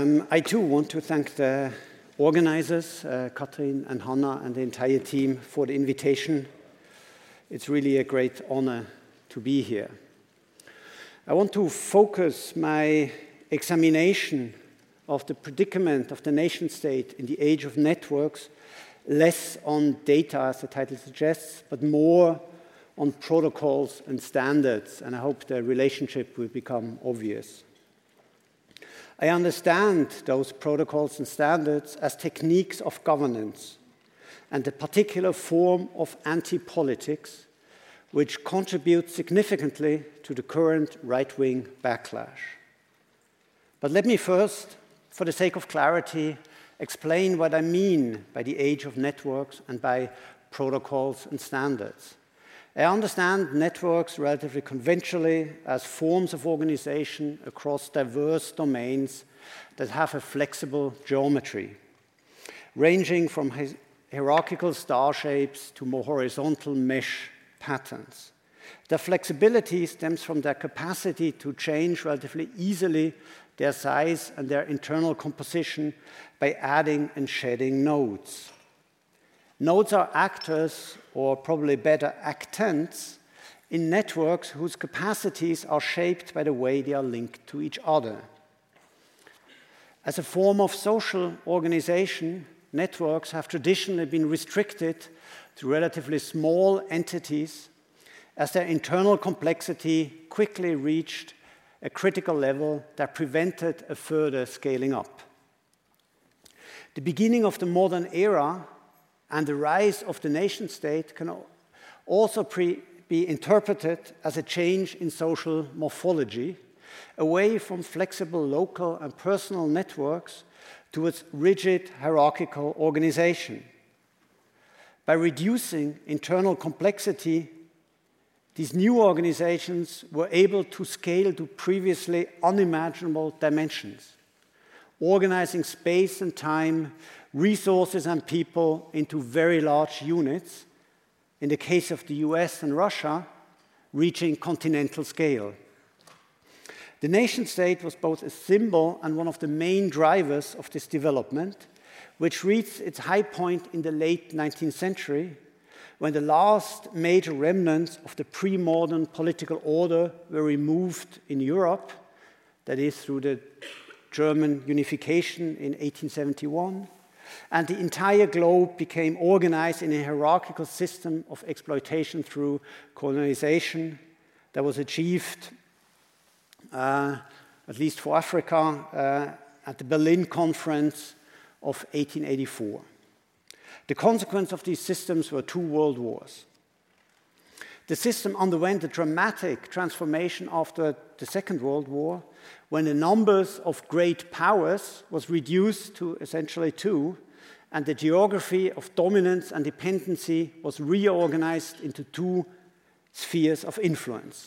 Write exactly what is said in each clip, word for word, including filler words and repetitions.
Um, I too want to thank the organizers, uh, Katrin and Hannah and the entire team for the invitation. It's really a great honor to be here. I want to focus my examination of the predicament of the nation state in the age of networks less on data, as the title suggests, but more on protocols and standards, and I hope the relationship will become obvious. I understand those protocols and standards as techniques of governance and a particular form of anti-politics which contributes significantly to the current right-wing backlash. But let me first, for the sake of clarity, explain what I mean by the age of networks and by protocols and standards. I understand networks relatively conventionally as forms of organization across diverse domains that have a flexible geometry, ranging from hierarchical star shapes to more horizontal mesh patterns. Their flexibility stems from their capacity to change relatively easily their size and their internal composition by adding and shedding nodes. Nodes are actors, or probably better, actants, in networks whose capacities are shaped by the way they are linked to each other. As a form of social organization, networks have traditionally been restricted to relatively small entities as their internal complexity quickly reached a critical level that prevented a further scaling up. The beginning of the modern era and the rise of the nation-state can also pre be interpreted as a change in social morphology, away from flexible local and personal networks towards rigid hierarchical organization. By reducing internal complexity, these new organizations were able to scale to previously unimaginable dimensions, organizing space and time, resources and people into very large units, in the case of the U S and Russia, reaching continental scale. The nation-state was both a symbol and one of the main drivers of this development, which reached its high point in the late nineteenth century, when the last major remnants of the pre-modern political order were removed in Europe, that is, through the German unification in eighteen seventy-one, and the entire globe became organized in a hierarchical system of exploitation through colonization that was achieved, uh, at least for Africa, uh, at the Berlin Conference of eighteen eighty-four. The consequence of these systems were two world wars. The system underwent a dramatic transformation after the Second World War, when the numbers of great powers was reduced to essentially two, and the geography of dominance and dependency was reorganized into two spheres of influence.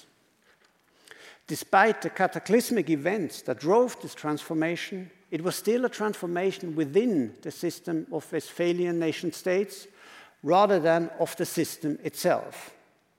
Despite the cataclysmic events that drove this transformation, it was still a transformation within the system of Westphalian nation-states rather than of the system itself.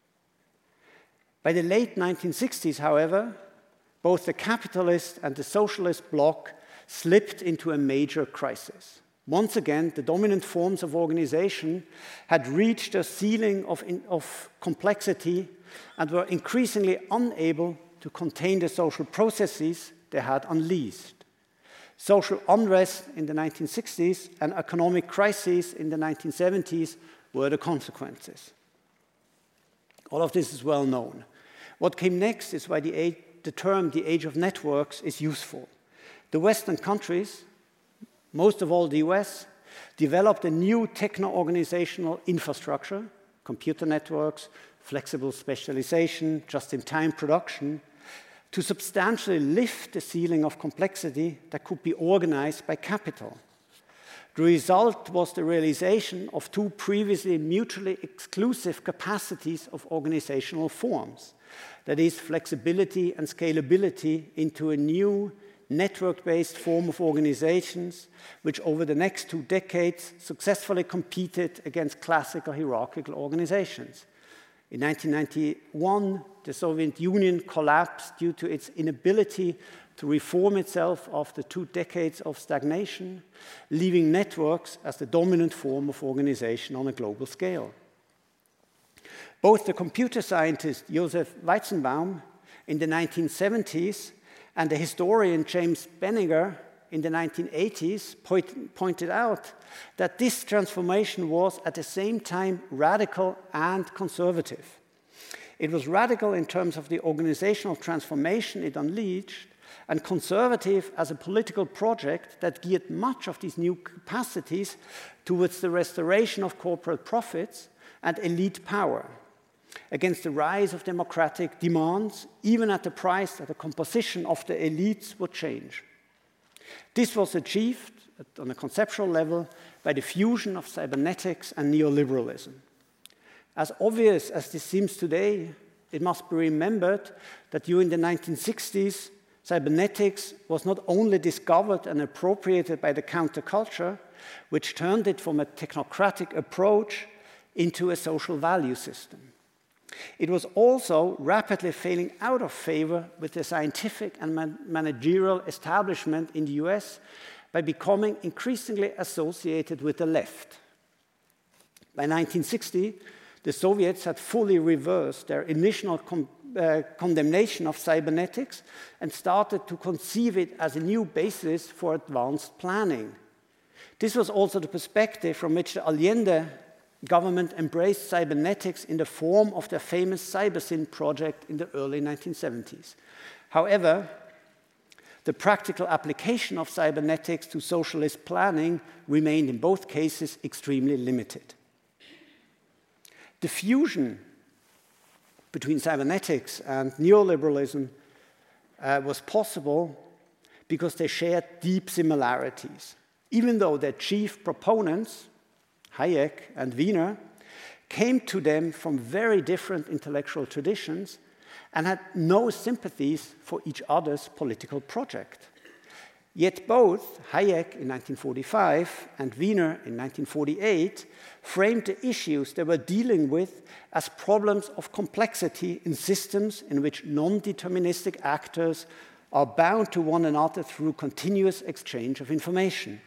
By the late nineteen sixties, however, both the capitalist and the socialist bloc slipped into a major crisis. Once again, the dominant forms of organization had reached a ceiling of, in, of complexity and were increasingly unable to contain the social processes they had unleashed. Social unrest in the nineteen sixties and economic crises in the nineteen seventies were the consequences. All of this is well known. What came next is why the, age, the term the age of networks is useful. The Western countries, most of all the U S, developed a new techno-organizational infrastructure, computer networks, flexible specialization, just-in-time production, to substantially lift the ceiling of complexity that could be organized by capital. The result was the realization of two previously mutually exclusive capacities of organizational forms, that is, flexibility and scalability into a new network-based form of organizations, which over the next two decades successfully competed against classical hierarchical organizations. In nineteen ninety-one, the Soviet Union collapsed due to its inability to reform itself after two decades of stagnation, leaving networks as the dominant form of organization on a global scale. Both the computer scientist Joseph Weizenbaum in the nineteen seventies and the historian James Benninger in the nineteen eighties point, pointed out that this transformation was at the same time radical and conservative. It was radical in terms of the organizational transformation it unleashed, and conservative as a political project that geared much of these new capacities towards the restoration of corporate profits and elite power, against the rise of democratic demands, even at the price that the composition of the elites would change. This was achieved on a conceptual level by the fusion of cybernetics and neoliberalism. As obvious as this seems today, it must be remembered that during the nineteen sixties, cybernetics was not only discovered and appropriated by the counterculture, which turned it from a technocratic approach into a social value system. It was also rapidly failing out of favor with the scientific and man managerial establishment in the U S by becoming increasingly associated with the left. By nineteen sixty, the Soviets had fully reversed their initial con uh, condemnation of cybernetics and started to conceive it as a new basis for advanced planning. This was also the perspective from which the Allende government embraced cybernetics in the form of their famous CyberSyn project in the early nineteen seventies. However, the practical application of cybernetics to socialist planning remained in both cases extremely limited. The fusion between cybernetics and neoliberalism uh, was possible because they shared deep similarities, even though their chief proponents, Hayek and Wiener, came to them from very different intellectual traditions and had no sympathies for each other's political project. Yet both Hayek in nineteen forty-five and Wiener in nineteen forty-eight framed the issues they were dealing with as problems of complexity in systems in which non-deterministic actors are bound to one another through continuous exchange of information.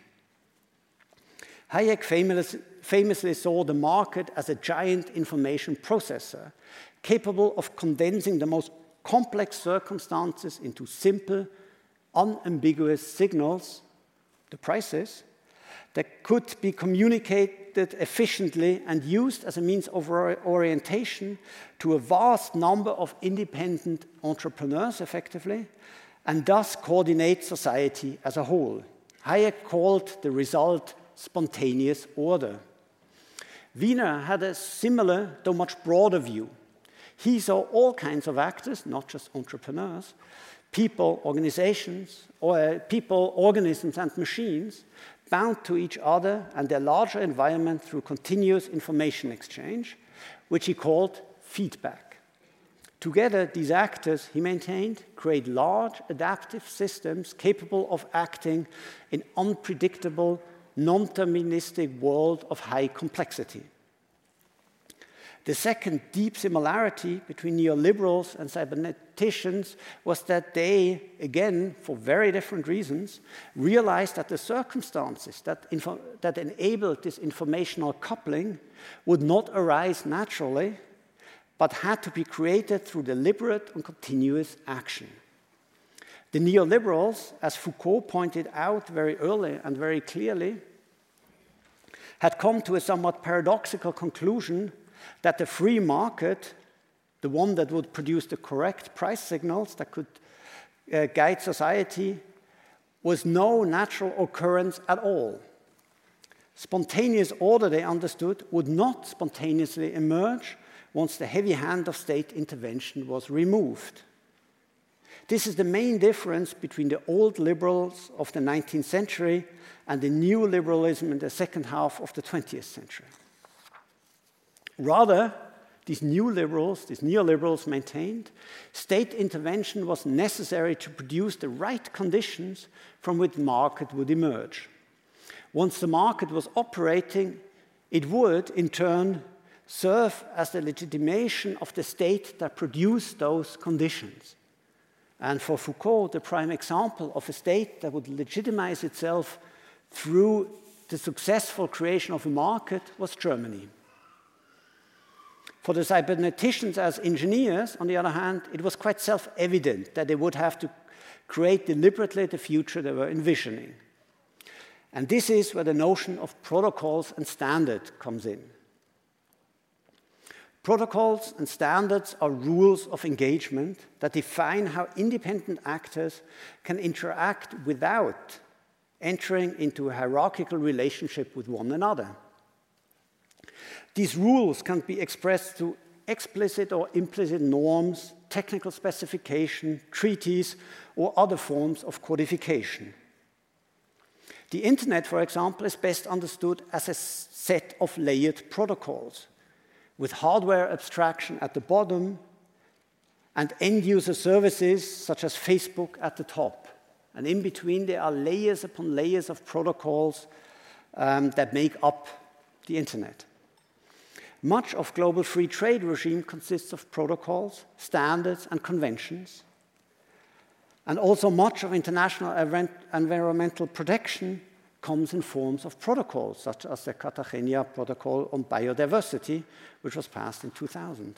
Hayek famous, famously saw the market as a giant information processor, capable of condensing the most complex circumstances into simple, unambiguous signals, the prices, that could be communicated efficiently and used as a means of orientation to a vast number of independent entrepreneurs, effectively, and thus coordinate society as a whole. Hayek called the result spontaneous order. Wiener had a similar, though much broader view. He saw all kinds of actors, not just entrepreneurs, people, organizations, or uh, people, organisms, and machines bound to each other and their larger environment through continuous information exchange, which he called feedback. Together, these actors, he maintained, create large adaptive systems capable of acting in unpredictable, non-deterministic world of high complexity. The second deep similarity between neoliberals and cyberneticians was that they, again, for very different reasons, realized that the circumstances that, that enabled this informational coupling would not arise naturally, but had to be created through deliberate and continuous action. The neoliberals, as Foucault pointed out very early and very clearly, had come to a somewhat paradoxical conclusion that the free market, the one that would produce the correct price signals that could uh, guide society, was no natural occurrence at all. Spontaneous order, they understood, would not spontaneously emerge once the heavy hand of state intervention was removed. This is the main difference between the old liberals of the nineteenth century and the new liberalism in the second half of the twentieth century. Rather, these new liberals, these neoliberals maintained, state intervention was necessary to produce the right conditions from which the market would emerge. Once the market was operating, it would, in turn, serve as the legitimation of the state that produced those conditions. And for Foucault, the prime example of a state that would legitimize itself through the successful creation of a market was Germany. For the cyberneticians as engineers, on the other hand, it was quite self-evident that they would have to create deliberately the future they were envisioning. And this is where the notion of protocols and standards comes in. Protocols and standards are rules of engagement that define how independent actors can interact without entering into a hierarchical relationship with one another. These rules can be expressed through explicit or implicit norms, technical specification, treaties, or other forms of codification. The internet, for example, is best understood as a set of layered protocols, with hardware abstraction at the bottom and end-user services such as Facebook at the top. And in between, there are layers upon layers of protocols um, that make up the internet. Much of global free trade regime consists of protocols, standards, and conventions. And also much of international environmental protection comes in forms of protocols, such as the Cartagena Protocol on Biodiversity, which was passed in two thousand.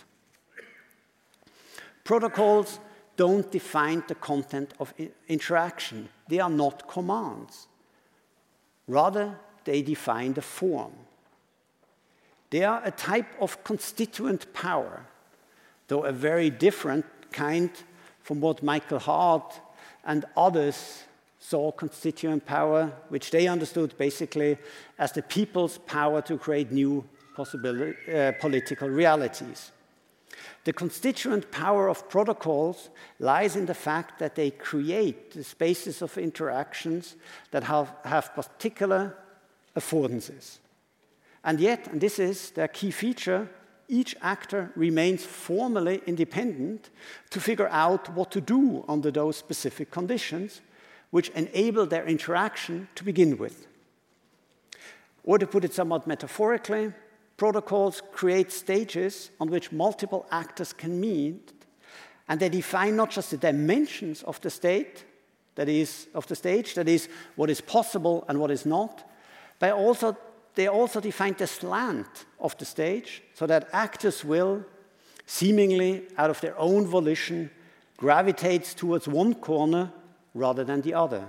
Protocols don't define the content of interaction. They are not commands. Rather, they define the form. They are a type of constituent power, though a very different kind from what Michael Hart and others saw constituent power, which they understood basically as the people's power to create new possibility, uh, political realities. The constituent power of protocols lies in the fact that they create the spaces of interactions that have, have particular affordances. And yet, and this is their key feature, each actor remains formally independent to figure out what to do under those specific conditions, which enable their interaction to begin with. Or to put it somewhat metaphorically, protocols create stages on which multiple actors can meet, and they define not just the dimensions of the state, that is, of the stage, that is, what is possible and what is not, but also they also define the slant of the stage so that actors will, seemingly out of their own volition, gravitate towards one corner rather than the other.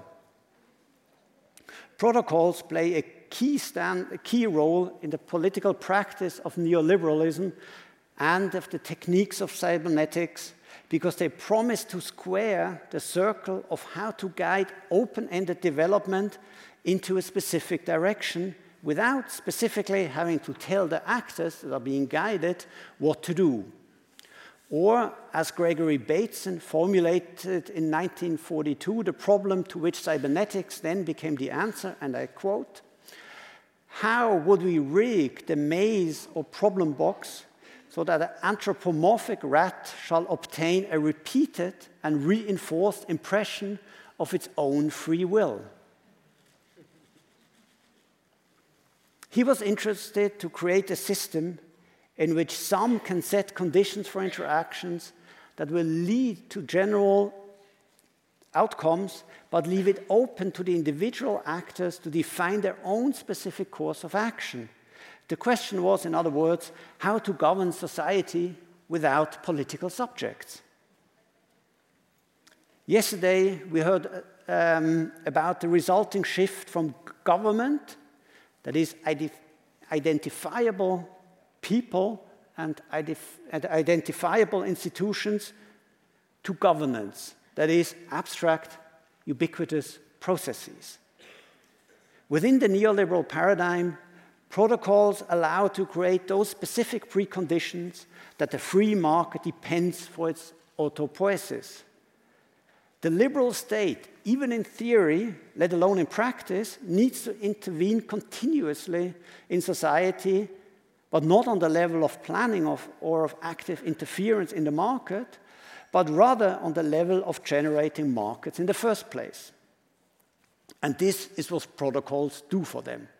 Protocols play a key, stand, a key role in the political practice of neoliberalism and of the techniques of cybernetics because they promise to square the circle of how to guide open-ended development into a specific direction without specifically having to tell the actors that are being guided what to do. Or, as Gregory Bateson formulated in nineteen forty-two, the problem to which cybernetics then became the answer, and I quote, "How would we rig the maze or problem box so that an anthropomorphic rat shall obtain a repeated and reinforced impression of its own free will?" He was interested to create a system in which some can set conditions for interactions that will lead to general outcomes, but leave it open to the individual actors to define their own specific course of action. The question was, in other words, how to govern society without political subjects. Yesterday, we heard um, about the resulting shift from government, that is, identifiable people and identifiable institutions, to governance, that is, abstract, ubiquitous processes. Within the neoliberal paradigm, protocols allow to create those specific preconditions that the free market depends for its autopoiesis. The liberal state, even in theory, let alone in practice, needs to intervene continuously in society, but not on the level of planning of, or of active interference in the market, but rather on the level of generating markets in the first place. And this is what protocols do for them.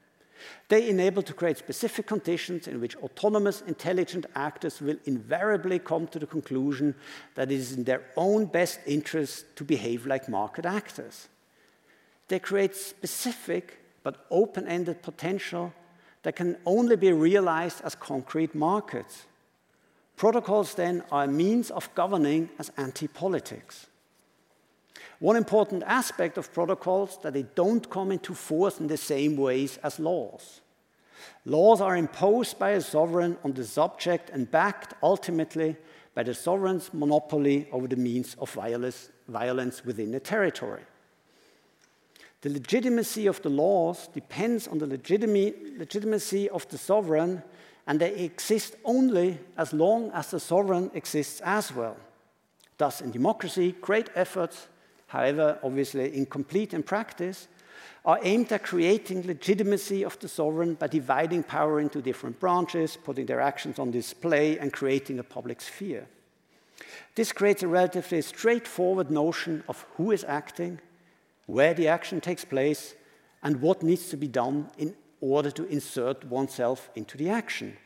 They enable to create specific conditions in which autonomous, intelligent actors will invariably come to the conclusion that it is in their own best interest to behave like market actors. They create specific but open-ended potential that can only be realized as concrete markets. Protocols, then, are a means of governing as anti-politics. One important aspect of protocols is that they don't come into force in the same ways as laws. Laws are imposed by a sovereign on the subject and backed ultimately by the sovereign's monopoly over the means of violence within a territory. The legitimacy of the laws depends on the legitimacy of the sovereign, and they exist only as long as the sovereign exists as well. Thus, in democracy, great efforts, however obviously incomplete in practice, are aimed at creating legitimacy of the sovereign by dividing power into different branches, putting their actions on display, and creating a public sphere. This creates a relatively straightforward notion of who is acting, where the action takes place, and what needs to be done in order to insert oneself into the action.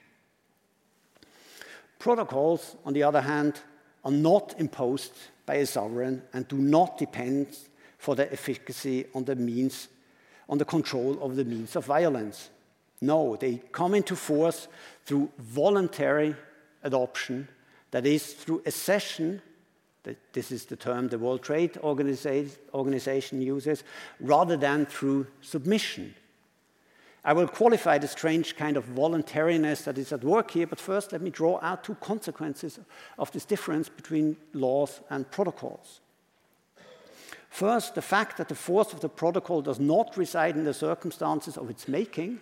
Protocols, on the other hand, are not imposed by a sovereign and do not depend for their efficacy on the means, on the control of the means of violence. No, they come into force through voluntary adoption, that is, through accession. This is the term the World Trade Organization uses, rather than through submission. I will qualify the strange kind of voluntariness that is at work here, but first let me draw out two consequences of this difference between laws and protocols. First, the fact that the force of the protocol does not reside in the circumstances of its making,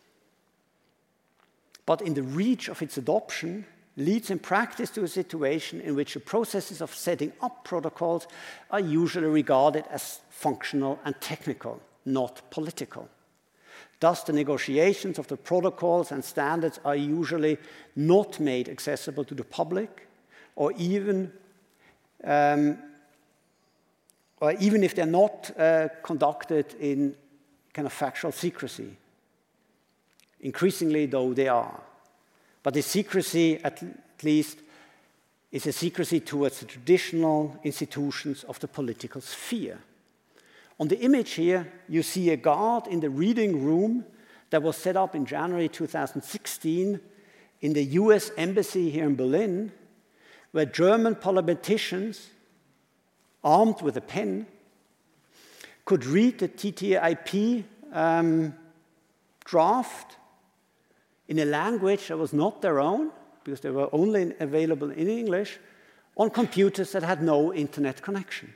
but in the reach of its adoption, leads in practice to a situation in which the processes of setting up protocols are usually regarded as functional and technical, not political. Thus, the negotiations of the protocols and standards are usually not made accessible to the public, or even, um, or even if they're not uh, conducted in kind of factual secrecy. Increasingly, though, they are. But the secrecy, at least, is a secrecy towards the traditional institutions of the political sphere. On the image here, you see a guard in the reading room that was set up in January two thousand sixteen in the U S Embassy here in Berlin, where German politicians, armed with a pen, could read the T T I P um, draft in a language that was not their own, because they were only available in English, on computers that had no internet connection.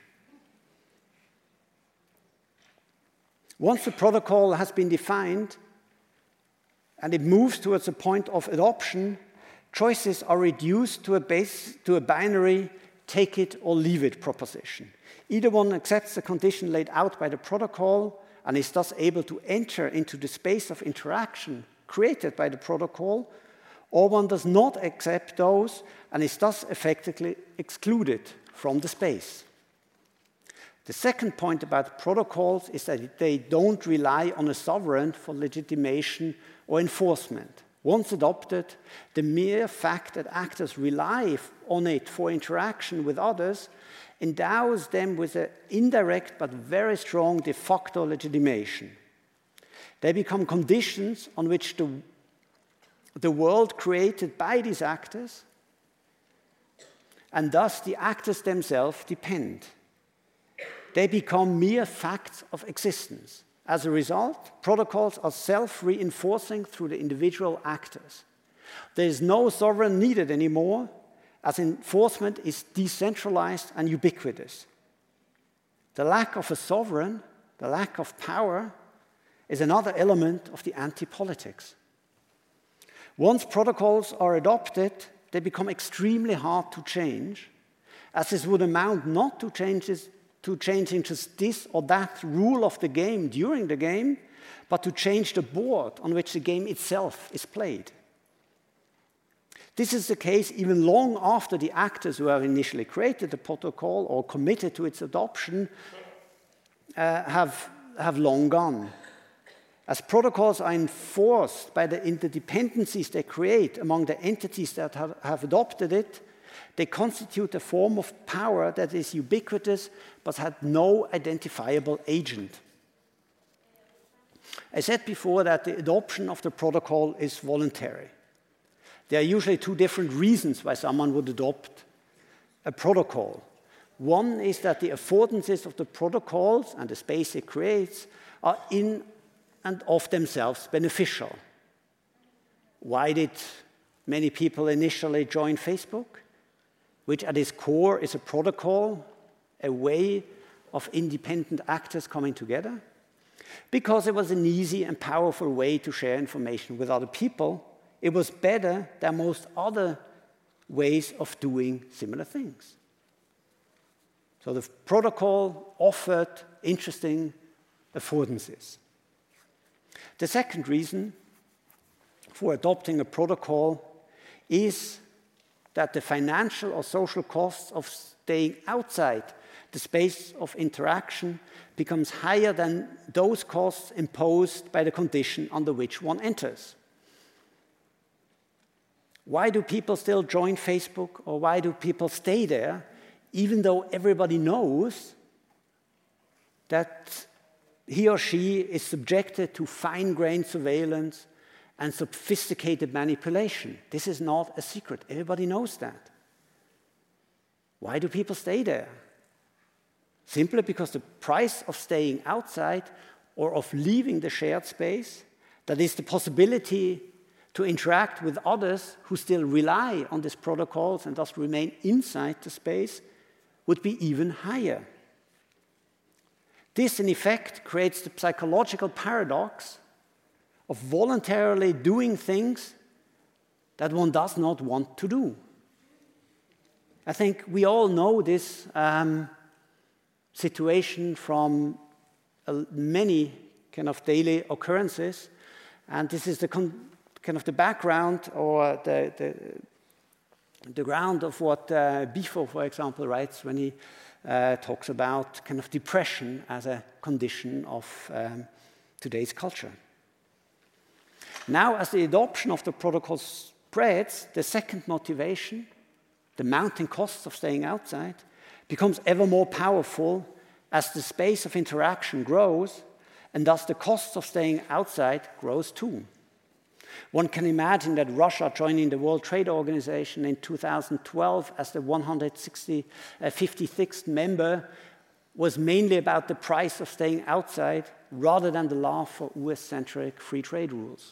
Once the protocol has been defined and it moves towards a point of adoption, choices are reduced to a, base, to a binary take it or leave it proposition. Either one accepts the condition laid out by the protocol and is thus able to enter into the space of interaction created by the protocol, or one does not accept those and is thus effectively excluded from the space. The second point about protocols is that they don't rely on a sovereign for legitimation or enforcement. Once adopted, the mere fact that actors rely on it for interaction with others endows them with an indirect but very strong de facto legitimation. They become conditions on which the, the world created by these actors, and thus the actors themselves depend. They become mere facts of existence. As a result, protocols are self-reinforcing through the individual actors. There is no sovereign needed anymore, as enforcement is decentralized and ubiquitous. The lack of a sovereign, the lack of power, is another element of the anti-politics. Once protocols are adopted, they become extremely hard to change, as this would amount not to changes to changing just this or that rule of the game during the game, but to change the board on which the game itself is played. This is the case even long after the actors who have initially created the protocol or committed to its adoption uh, have, have long gone. As protocols are enforced by the interdependencies they create among the entities that have, have adopted it, they constitute a form of power that is ubiquitous but has no identifiable agent. I said before that the adoption of the protocol is voluntary. There are usually two different reasons why someone would adopt a protocol. One is that the affordances of the protocols and the space it creates are in and of themselves beneficial. Why did many people initially join Facebook? Which at its core is a protocol, a way of independent actors coming together. Because it was an easy and powerful way to share information with other people, it was better than most other ways of doing similar things. So the protocol offered interesting affordances. The second reason for adopting a protocol is that the financial or social costs of staying outside the space of interaction becomes higher than those costs imposed by the condition under which one enters. Why do people still join Facebook, or why do people stay there, even though everybody knows that he or she is subjected to fine-grained surveillance and sophisticated manipulation? This is not a secret. Everybody knows that. Why do people stay there? Simply because the price of staying outside or of leaving the shared space, that is the possibility to interact with others who still rely on these protocols and thus remain inside the space, would be even higher. This, in effect, creates the psychological paradox of voluntarily doing things that one does not want to do. I think we all know this um, situation from uh, many kind of daily occurrences, and this is the con kind of the background or the, the, the ground of what uh, Bifo, for example, writes when he uh, talks about kind of depression as a condition of um, today's culture. Now, as the adoption of the protocol spreads, the second motivation, the mounting costs of staying outside, becomes ever more powerful as the space of interaction grows, and thus the costs of staying outside grows too. One can imagine that Russia joining the World Trade Organization in two thousand twelve as the one hundred fifty-sixth member was mainly about the price of staying outside rather than the love for U S-centric free trade rules.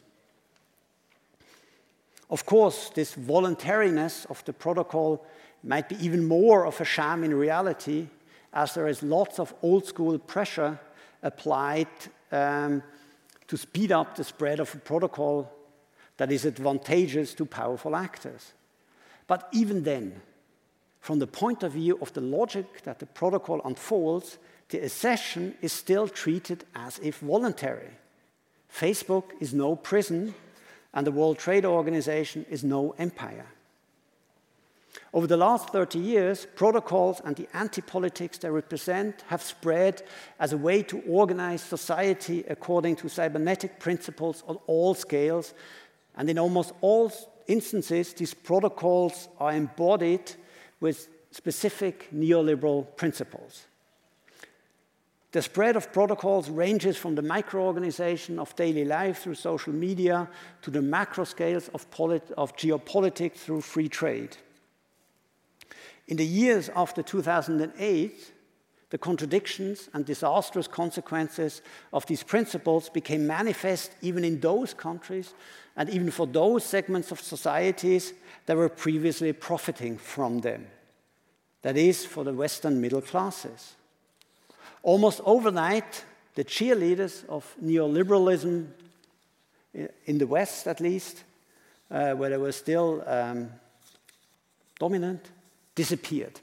Of course, this voluntariness of the protocol might be even more of a sham in reality, as there is lots of old-school pressure applied um, to speed up the spread of a protocol that is advantageous to powerful actors. But even then, from the point of view of the logic that the protocol unfolds, the accession is still treated as if voluntary. Facebook is no prison, and the World Trade Organization is no empire. Over the last thirty years, protocols and the anti-politics they represent have spread as a way to organize society according to cybernetic principles on all scales, and in almost all instances, these protocols are embodied with specific neoliberal principles. The spread of protocols ranges from the micro-organization of daily life through social media to the macro scales of, of geopolitics through free trade. In the years after two thousand eight, the contradictions and disastrous consequences of these principles became manifest even in those countries and even for those segments of societies that were previously profiting from them. That is, for the Western middle classes. Almost overnight, the cheerleaders of neoliberalism, in the West at least, uh, where they were still um, dominant, disappeared.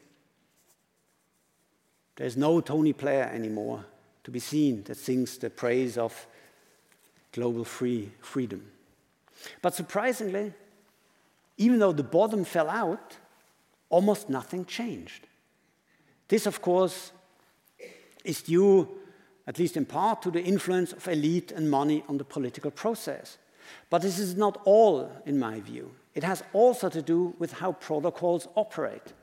There's no Tony Blair anymore to be seen that sings the praise of global free freedom. But surprisingly, even though the bottom fell out, almost nothing changed. This, of course, is due at least in part, to the influence of elite and money on the political process. But this is not all, in my view. It has also to do with how protocols operate.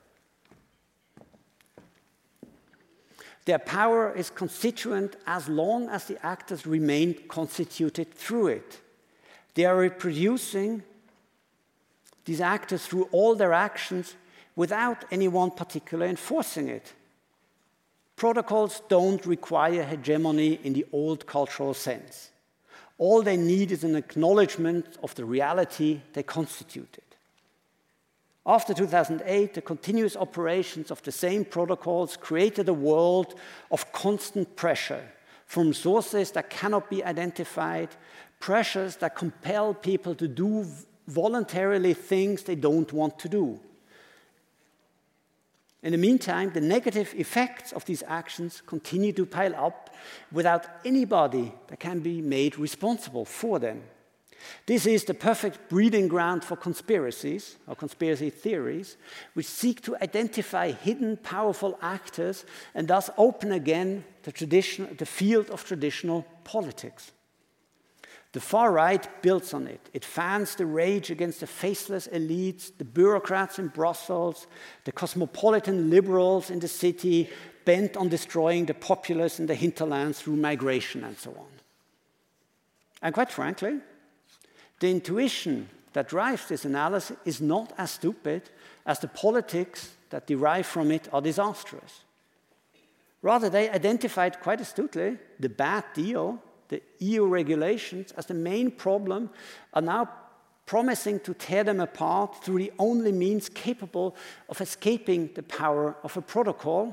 Their power is constituent as long as the actors remain constituted through it. They are reproducing these actors through all their actions without anyone particularly enforcing it. Protocols don't require hegemony in the old cultural sense. All they need is an acknowledgement of the reality they constituted. After two thousand eight, the continuous operations of the same protocols created a world of constant pressure from sources that cannot be identified, pressures that compel people to do voluntarily things they don't want to do. In the meantime, the negative effects of these actions continue to pile up without anybody that can be made responsible for them. This is the perfect breeding ground for conspiracies, or conspiracy theories, which seek to identify hidden, powerful actors and thus open again the, tradition, the field of traditional politics. The far right builds on it. It fans the rage against the faceless elites, the bureaucrats in Brussels, the cosmopolitan liberals in the city, bent on destroying the populace in the hinterlands through migration and so on. And quite frankly, the intuition that drives this analysis is not as stupid as the politics that derive from it are disastrous. Rather, they identified quite astutely the bad deal, the E U regulations, as the main problem, are now promising to tear them apart through the only means capable of escaping the power of a protocol,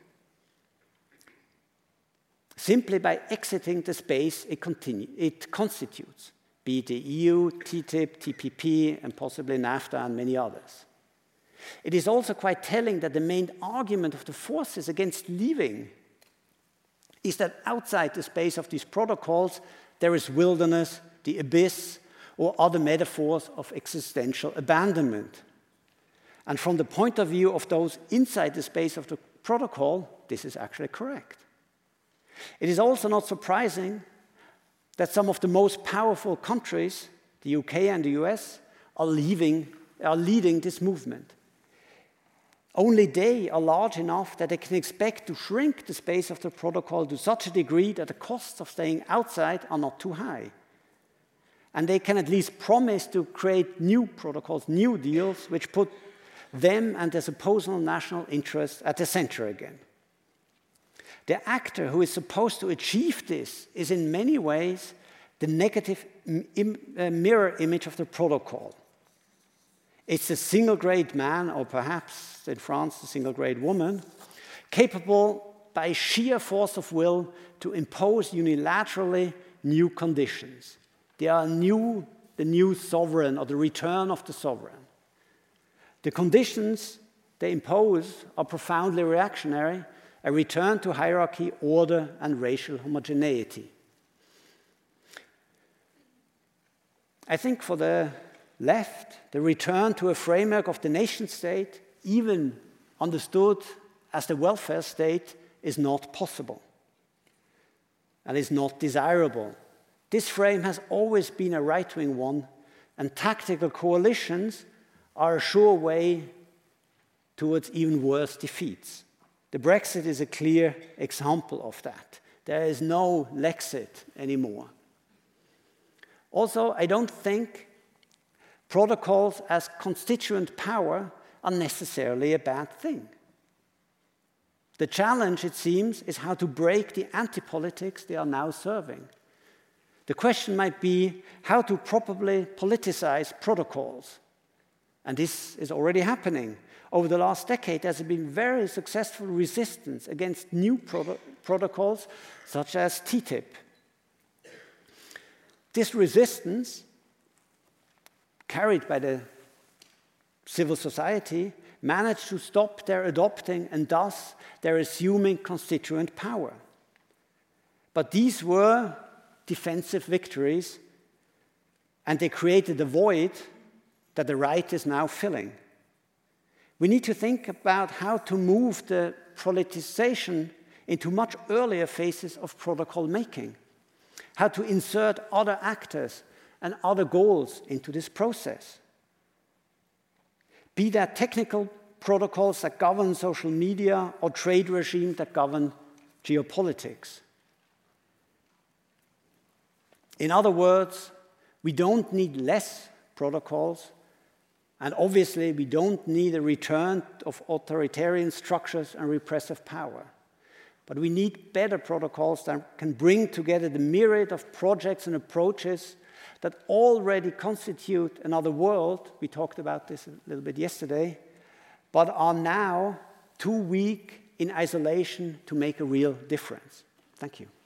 simply by exiting the space it, continue, it constitutes, be it the E U, T T I P, T P P, and possibly NAFTA and many others. It is also quite telling that the main argument of the forces against leaving is that outside the space of these protocols, there is wilderness, the abyss, or other metaphors of existential abandonment. And from the point of view of those inside the space of the protocol, this is actually correct. It is also not surprising that some of the most powerful countries, the U K and the U S, are, leaving, are leading this movement. Only they are large enough that they can expect to shrink the space of the protocol to such a degree that the costs of staying outside are not too high. And they can at least promise to create new protocols, new deals, which put them and their supposed national interests at the center again. The actor who is supposed to achieve this is in many ways the negative im- uh, mirror image of the protocol. It's a single grade man, or perhaps in France, a single grade woman, capable by sheer force of will to impose unilaterally new conditions. They are new, the new sovereign, or the return of the sovereign. The conditions they impose are profoundly reactionary, a return to hierarchy, order, and racial homogeneity. I think for the left, the return to a framework of the nation state, even understood as the welfare state, is not possible and is not desirable. This frame has always been a right-wing one, and tactical coalitions are a sure way towards even worse defeats. The Brexit is a clear example of that. There is no Lexit anymore. Also, I don't think protocols as constituent power are necessarily a bad thing. The challenge, it seems, is how to break the anti-politics they are now serving. The question might be how to properly politicize protocols. And this is already happening. Over the last decade, there has been very successful resistance against new proto- protocols, such as T T I P. This resistance, carried by the civil society, managed to stop their adopting and thus their assuming constituent power. But these were defensive victories, and they created a void that the right is now filling. We need to think about how to move the politicization into much earlier phases of protocol making, how to insert other actors and other goals into this process. Be that technical protocols that govern social media or trade regimes that govern geopolitics. In other words, we don't need less protocols, and obviously we don't need a return of authoritarian structures and repressive power. But we need better protocols that can bring together the myriad of projects and approaches that already constitute another world. We talked about this a little bit yesterday, but are now too weak in isolation to make a real difference. Thank you.